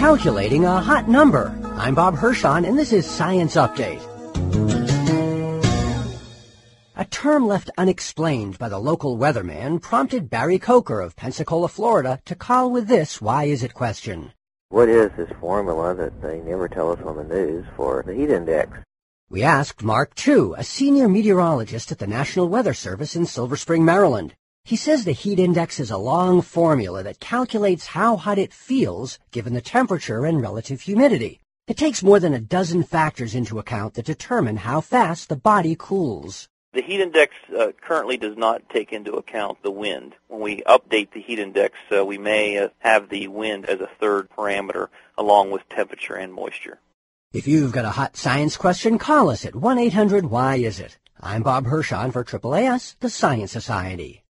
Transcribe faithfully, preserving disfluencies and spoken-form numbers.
calculating a hot number. I'm Bob Hirschon, and this is Science Update. A term left unexplained by the local weatherman prompted Barry Coker of Pensacola, Florida, to call with this why is it question. What is this formula that they never tell us on the news for the heat index? We asked Mark Chu, a senior meteorologist at the National Weather Service in Silver Spring, Maryland. He says the heat index is a long formula that calculates how hot it feels given the temperature and relative humidity. It takes more than a dozen factors into account that determine how fast the body cools. The heat index uh, currently does not take into account the wind. When we update the heat index, uh, we may uh, have the wind as a third parameter along with temperature and moisture. If you've got a hot science question, call us at one eight hundred why is it. I'm Bob Hirschon for triple A S, the Science Society.